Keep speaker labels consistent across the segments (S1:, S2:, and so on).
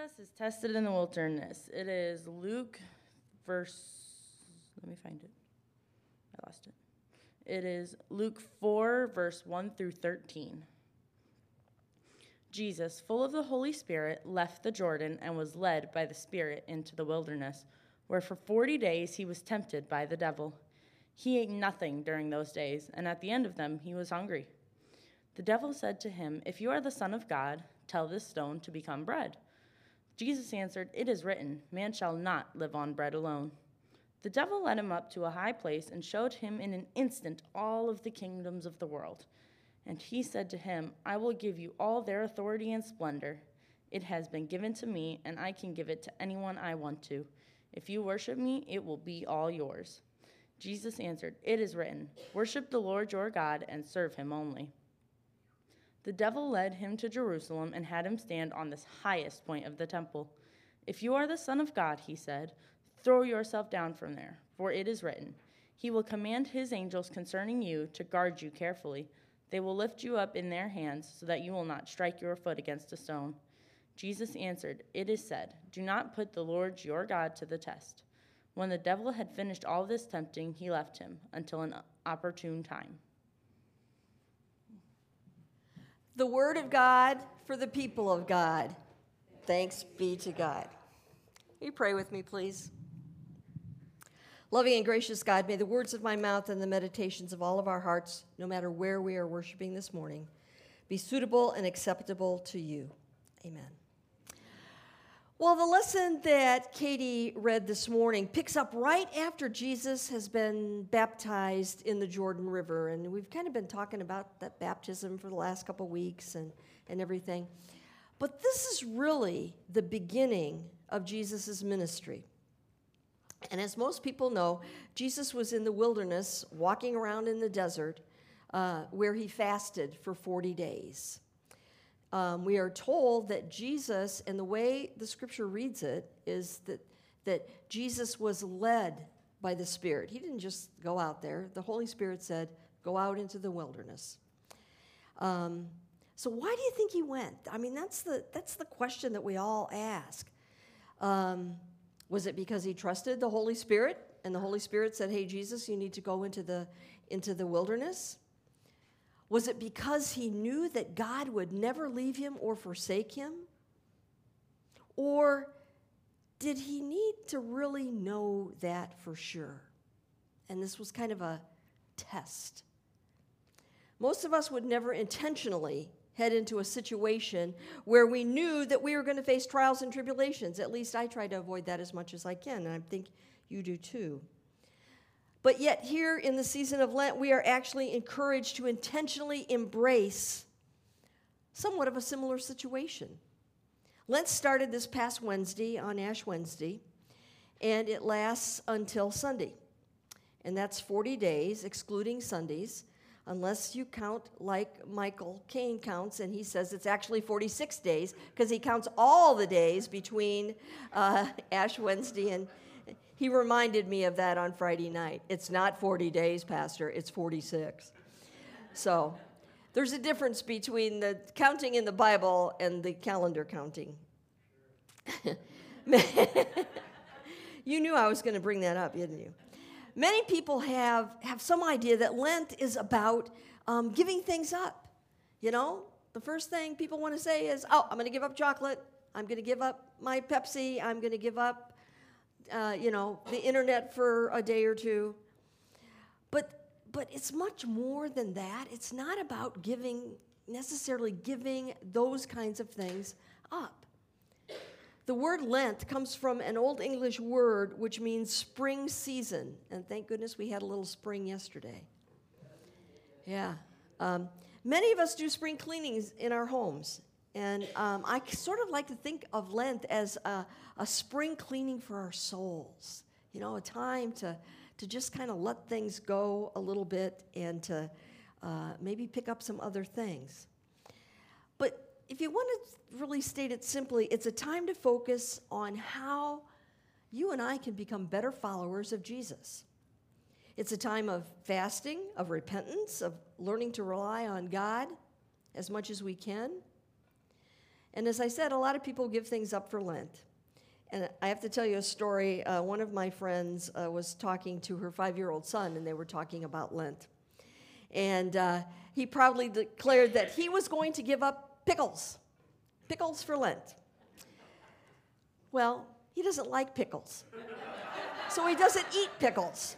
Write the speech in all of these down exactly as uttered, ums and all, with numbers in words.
S1: Jesus is tested in the wilderness. It is Luke, verse, let me find it. I lost it. It is Luke four, verse one through thirteen. Jesus, full of the Holy Spirit, left the Jordan and was led by the Spirit into the wilderness, where for forty days he was tempted by the devil. He ate nothing during those days, and at the end of them he was hungry. The devil said to him, "If you are the Son of God, tell this stone to become bread." Jesus answered, "It is written, man shall not live on bread alone." The devil led him up to a high place and showed him in an instant all of the kingdoms of the world. And he said to him, "I will give you all their authority and splendor. It has been given to me, and I can give it to anyone I want to. If you worship me, it will be all yours." Jesus answered, "It is written, worship the Lord your God and serve him only." The devil led him to Jerusalem and had him stand on this highest point of the temple. "If you are the Son of God," he said, "throw yourself down from there, for it is written, he will command his angels concerning you to guard you carefully. They will lift you up in their hands so that you will not strike your foot against a stone." Jesus answered, "It is said, do not put the Lord your God to the test." When the devil had finished all this tempting, he left him until an opportune time.
S2: The word of God for the people of God. Thanks be to God. Will you pray with me, please? Loving and gracious God, may the words of my mouth and the meditations of all of our hearts, no matter where we are worshiping this morning, be suitable and acceptable to you. Amen. Well, the lesson that Katie read this morning picks up right after Jesus has been baptized in the Jordan River. And we've kind of been talking about that baptism for the last couple of weeks and, and everything. But this is really the beginning of Jesus' ministry. And as most people know, Jesus was in the wilderness, walking around in the desert, uh, where he fasted for forty days. Um, we are told that Jesus, and the way the scripture reads it, is that, that Jesus was led by the Spirit. He didn't just go out there. The Holy Spirit said, go out into the wilderness. Um, so why do you think he went? I mean, that's the, that's the question that we all ask. Um, Was it because he trusted the Holy Spirit, and the Holy Spirit said, "Hey, Jesus, you need to go into the into the wilderness"? Was it because he knew that God would never leave him or forsake him? Or did he need to really know that for sure? And this was kind of a test. Most of us would never intentionally head into a situation where we knew that we were going to face trials and tribulations. At least I try to avoid that as much as I can, and I think you do too. But yet here in the season of Lent, we are actually encouraged to intentionally embrace somewhat of a similar situation. Lent started this past Wednesday, on Ash Wednesday, and it lasts until Sunday. And that's forty days, excluding Sundays, unless you count like Michael Caine counts, and he says it's actually forty-six days, because he counts all the days between uh, Ash Wednesday, and he reminded me of that on Friday night. It's not forty days, Pastor, it's forty-six. So there's a difference between the counting in the Bible and the calendar counting. You knew I was going to bring that up, didn't you? Many people have, have some idea that Lent is about um, giving things up. You know, the first thing people want to say is, oh, I'm going to give up chocolate. I'm going to give up my Pepsi. I'm going to give up, uh, you know, the internet for a day or two. But, but it's much more than that. It's not about giving, necessarily giving those kinds of things up. The word Lent comes from an Old English word which means spring season. And thank goodness we had a little spring yesterday. Yeah. Um, many of us do spring cleanings in our homes. And um, I sort of like to think of Lent as a, a spring cleaning for our souls. You know, a time to, to just kind of let things go a little bit and to uh, maybe pick up some other things. But if you want to really state it simply, it's a time to focus on how you and I can become better followers of Jesus. It's a time of fasting, of repentance, of learning to rely on God as much as we can. And as I said, a lot of people give things up for Lent. And I have to tell you a story. Uh, one of my friends uh, was talking to her five-year-old son, and they were talking about Lent. And uh, he proudly declared that he was going to give up pickles, pickles for Lent. Well, he doesn't like pickles, so he doesn't eat pickles.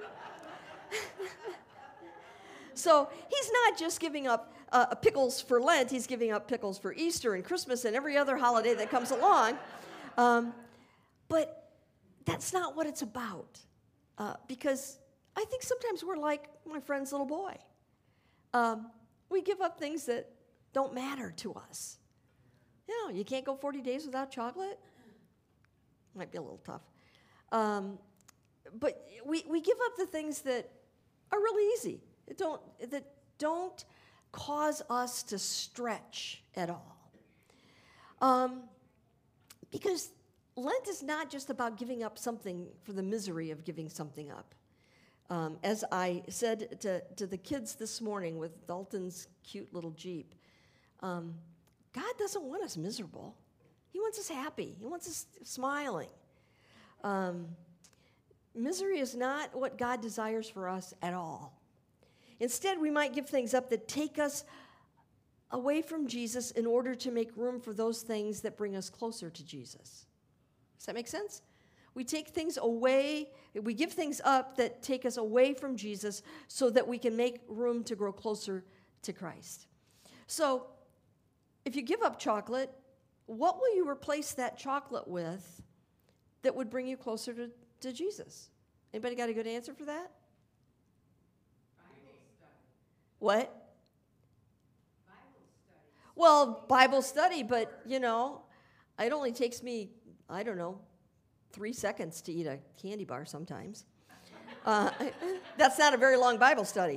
S2: So he's not just giving up uh, pickles for Lent, he's giving up pickles for Easter and Christmas and every other holiday that comes along. Um, but that's not what it's about. Uh, because I think sometimes we're like my friend's little boy. Um, we give up things that don't matter to us. You know, you can't go forty days without chocolate. Might be a little tough. Um, but we, we give up the things that are really easy, that don't, that don't cause us to stretch at all. Um, because Lent is not just about giving up something for the misery of giving something up. Um, as I said to, to the kids this morning with Dalton's cute little Jeep, um, God doesn't want us miserable. He wants us happy. He wants us smiling. Um, misery is not what God desires for us at all. Instead, we might give things up that take us away from Jesus in order to make room for those things that bring us closer to Jesus. Does that make sense? We take things away, we give things up that take us away from Jesus so that we can make room to grow closer to Christ. So, if you give up chocolate, what will you replace that chocolate with that would bring you closer to, to Jesus? Anybody got a good answer for that?
S3: Bible study.
S2: What?
S3: Bible study.
S2: Well, Bible study, but, you know, it only takes me, I don't know, three seconds to eat a candy bar sometimes. Uh, that's not a very long Bible study.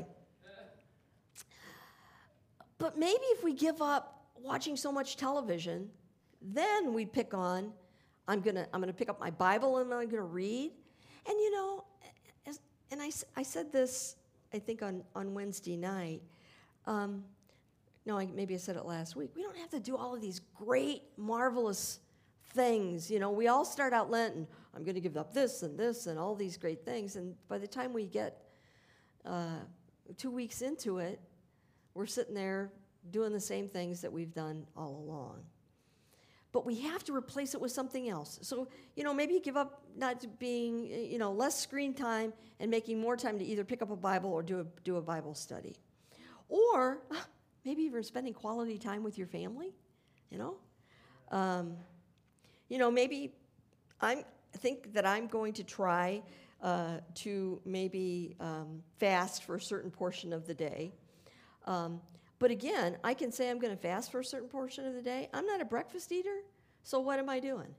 S2: But maybe if we give up watching so much television, then we pick on, I'm gonna, I'm gonna pick up my Bible and I'm gonna read. And you know, as, and I, I said this, I think on, on Wednesday night. Um, no, I, maybe I said it last week. We don't have to do all of these great, marvelous things. You know, we all start out Lent and I'm gonna give up this and this and all these great things. And by the time we get uh, two weeks into it, we're sitting there doing the same things that we've done all along. But we have to replace it with something else. So, you know, maybe you give up not being, you know, less screen time and making more time to either pick up a Bible or do a, do a Bible study. Or maybe even spending quality time with your family, you know. Um, you know, maybe I'm, I think that I'm going to try uh, to maybe um, fast for a certain portion of the day. Um, But again, I can say I'm going to fast for a certain portion of the day. I'm not a breakfast eater, so what am I doing?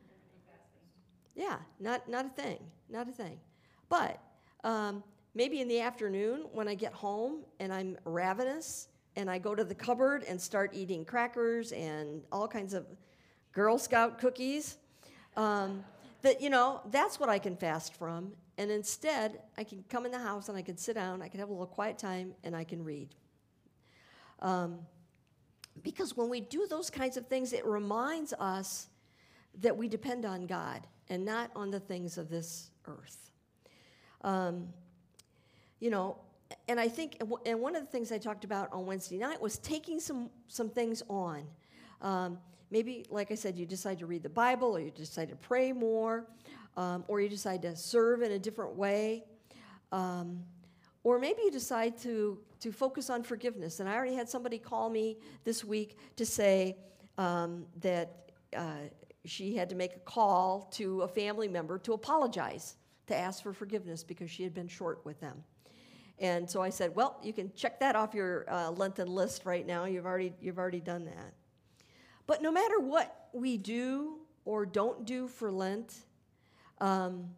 S2: Yeah, not, not a thing, not a thing. But um, maybe in the afternoon when I get home and I'm ravenous and I go to the cupboard and start eating crackers and all kinds of Girl Scout cookies, um, that, you know, that's what I can fast from. And instead, I can come in the house and I can sit down, I can have a little quiet time, and I can read. Um, because when we do those kinds of things, it reminds us that we depend on God and not on the things of this earth. Um, you know, and I think, and one of the things I talked about on Wednesday night was taking some, some things on. Um, maybe, like I said, you decide to read the Bible, or you decide to pray more, um, or you decide to serve in a different way. Um, Or maybe you decide to, to focus on forgiveness. And I already had somebody call me this week to say um, that uh, she had to make a call to a family member to apologize, to ask for forgiveness because she had been short with them. And so I said, well, you can check that off your uh, Lenten list right now. You've already, you've already done that. But no matter what we do or don't do for Lent, um,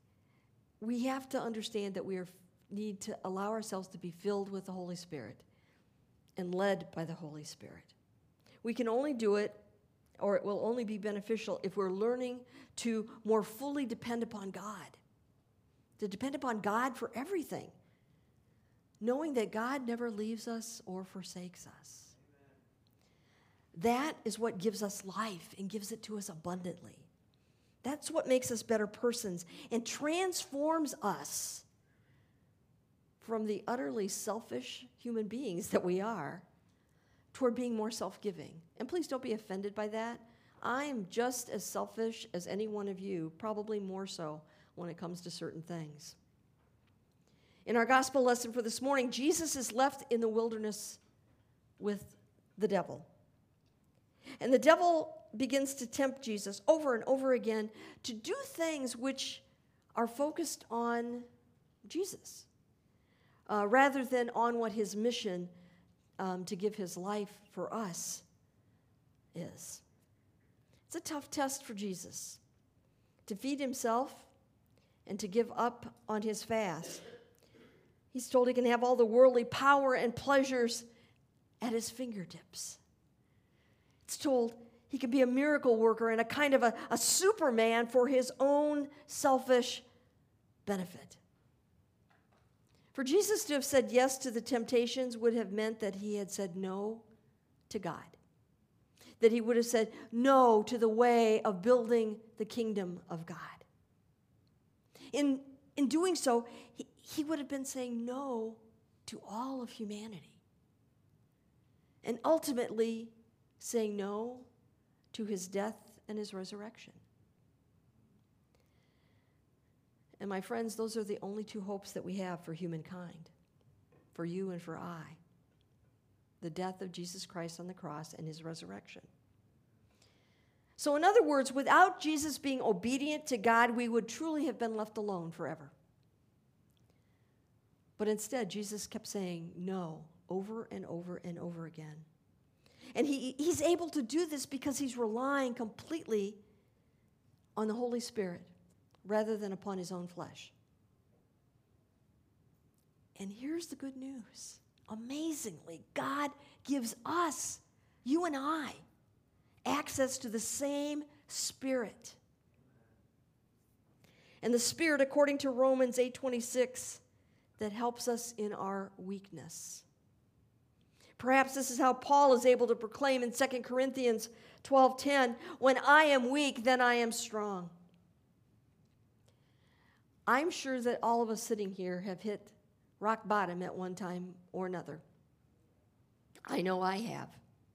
S2: we have to understand that we are need to allow ourselves to be filled with the Holy Spirit and led by the Holy Spirit. We can only do it, or it will only be beneficial if we're learning to more fully depend upon God, to depend upon God for everything, knowing that God never leaves us or forsakes us. That is what gives us life and gives it to us abundantly. That's what makes us better persons and transforms us from the utterly selfish human beings that we are toward being more self-giving. And please don't be offended by that. I am just as selfish as any one of you, probably more so when it comes to certain things. In our gospel lesson for this morning, Jesus is left in the wilderness with the devil. And the devil begins to tempt Jesus over and over again to do things which are focused on Jesus, uh, rather than on what his mission um, to give his life for us is. It's a tough test for Jesus to feed himself and to give up on his fast. He's told he can have all the worldly power and pleasures at his fingertips. It's told he can be a miracle worker and a kind of a, a Superman for his own selfish benefit. For Jesus to have said yes to the temptations would have meant that he had said no to God. That he would have said no to the way of building the kingdom of God. In, in doing so, he, he would have been saying no to all of humanity. And ultimately saying no to his death and his resurrection. And my friends, those are the only two hopes that we have for humankind, for you and for I. The death of Jesus Christ on the cross and his resurrection. So in other words, without Jesus being obedient to God, we would truly have been left alone forever. But instead, Jesus kept saying no over and over and over again. And he, he's able to do this because he's relying completely on the Holy Spirit rather than upon his own flesh. And here's the good news. Amazingly, God gives us, you and I, access to the same Spirit. And the Spirit, according to Romans eight twenty-six, that helps us in our weakness. Perhaps this is how Paul is able to proclaim in Second Corinthians twelve ten, when I am weak, then I am strong. I'm sure that all of us sitting here have hit rock bottom at one time or another. I know I have.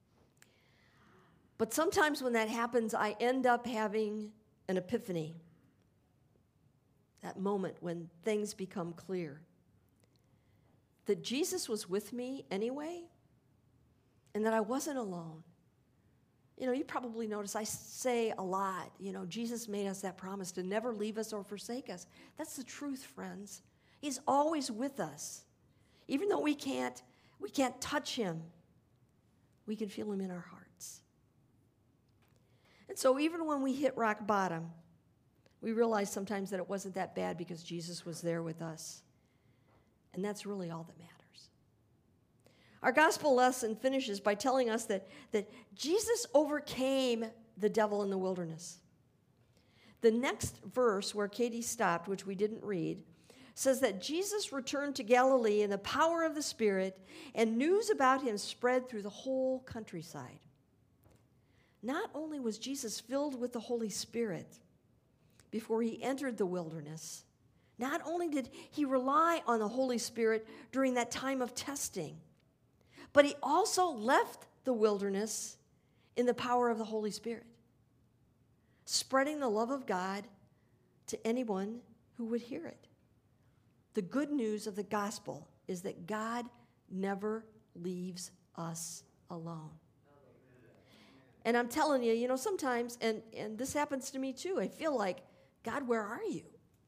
S2: But sometimes when that happens, I end up having an epiphany. That moment when things become clear. That Jesus was with me anyway, and that I wasn't alone. You know, you probably notice I say a lot, you know, Jesus made us that promise to never leave us or forsake us. That's the truth, friends. He's always with us. Even though we can't, we can't touch him, we can feel him in our hearts. And so even when we hit rock bottom, we realize sometimes that it wasn't that bad because Jesus was there with us. And that's really all that matters. Our gospel lesson finishes by telling us that, that Jesus overcame the devil in the wilderness. The next verse where Katie stopped, which we didn't read, says that Jesus returned to Galilee in the power of the Spirit, and news about him spread through the whole countryside. Not only was Jesus filled with the Holy Spirit before he entered the wilderness, not only did he rely on the Holy Spirit during that time of testing, but he also left the wilderness in the power of the Holy Spirit, spreading the love of God to anyone who would hear it. The good news of the gospel is that God never leaves us alone. And I'm telling you, you know, sometimes, and, and this happens to me too, I feel like, God, where are you?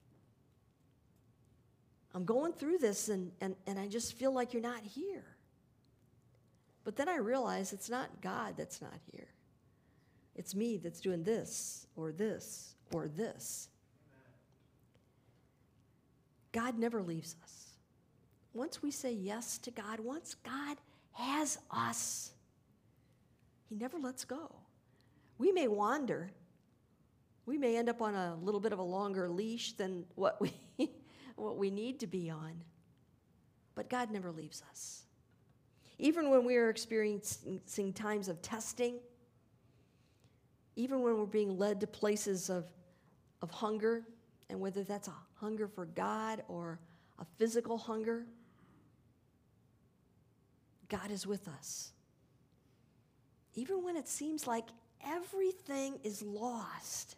S2: I'm going through this, and, and, and I just feel like you're not here. But then I realize it's not God that's not here. It's me that's doing this, or this, or this. God never leaves us. Once we say yes to God, once God has us, he never lets go. We may wander. We may end up on a little bit of a longer leash than what we, what we need to be on. But God never leaves us. Even when we are experiencing times of testing, even when we're being led to places of, of hunger, and whether that's a hunger for God or a physical hunger, God is with us. Even when it seems like everything is lost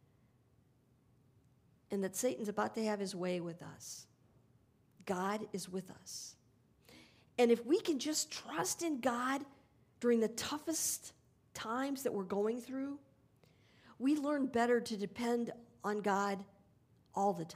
S2: and that Satan's about to have his way with us, God is with us. And if we can just trust in God during the toughest times that we're going through, we learn better to depend on God all the time.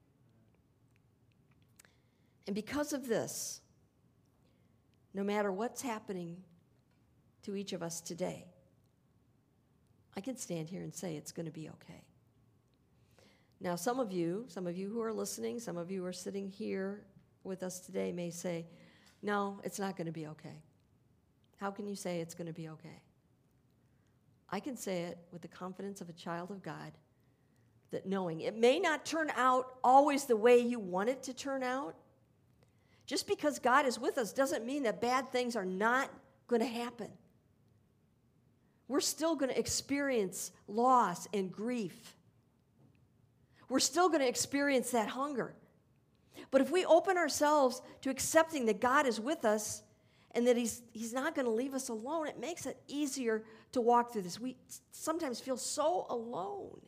S2: And because of this, no matter what's happening to each of us today, I can stand here and say it's going to be okay. Now, some of you, some of you who are listening, some of you who are sitting here with us today may say, no, it's not going to be okay. How can you say it's going to be okay? I can say it with the confidence of a child of God, that knowing it may not turn out always the way you want it to turn out. Just because God is with us doesn't mean that bad things are not going to happen. We're still going to experience loss and grief. We're still going to experience that hunger. But if we open ourselves to accepting that God is with us and that he's, he's not going to leave us alone, it makes it easier to walk through this. We sometimes feel so alone.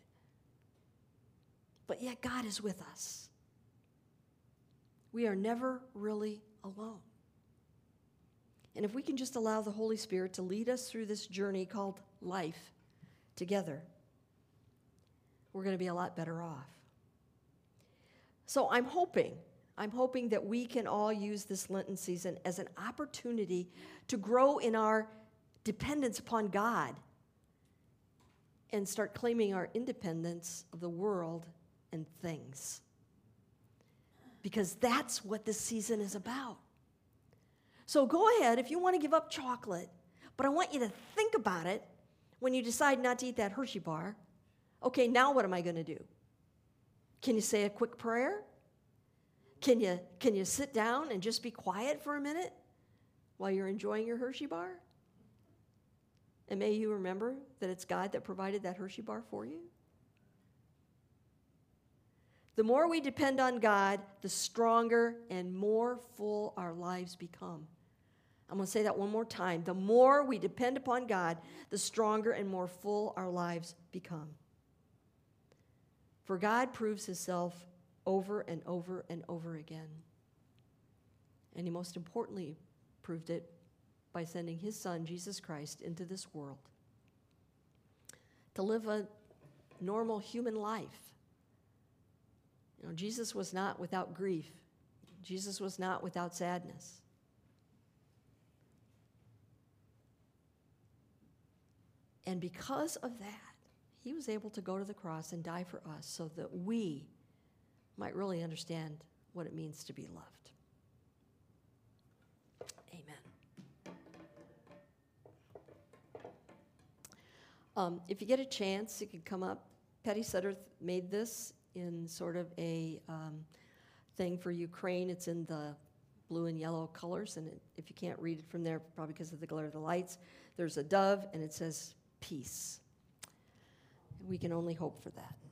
S2: But yet God is with us. We are never really alone. And if we can just allow the Holy Spirit to lead us through this journey called life together, we're going to be a lot better off. So I'm hoping, I'm hoping that we can all use this Lenten season as an opportunity to grow in our dependence upon God and start claiming our independence of the world and things. Because that's what this season is about. So go ahead, if you want to give up chocolate, but I want you to think about it when you decide not to eat that Hershey bar. Okay, now what am I going to do? Can you say a quick prayer? Can you, can you sit down and just be quiet for a minute while you're enjoying your Hershey bar? And may you remember that it's God that provided that Hershey bar for you. The more we depend on God, the stronger and more full our lives become. I'm going to say that one more time. The more we depend upon God, the stronger and more full our lives become. For God proves himself over and over and over again. And he most importantly proved it by sending his son, Jesus Christ, into this world to live a normal human life. You know, Jesus was not without grief. Jesus was not without sadness. And because of that, he was able to go to the cross and die for us so that we might really understand what it means to be loved. Amen. Um, if you get a chance, you can come up. Patty Sutter made this in sort of a um, thing for Ukraine. It's in the blue and yellow colors, and it, if you can't read it from there, probably because of the glare of the lights, there's a dove, and it says peace. We can only hope for that.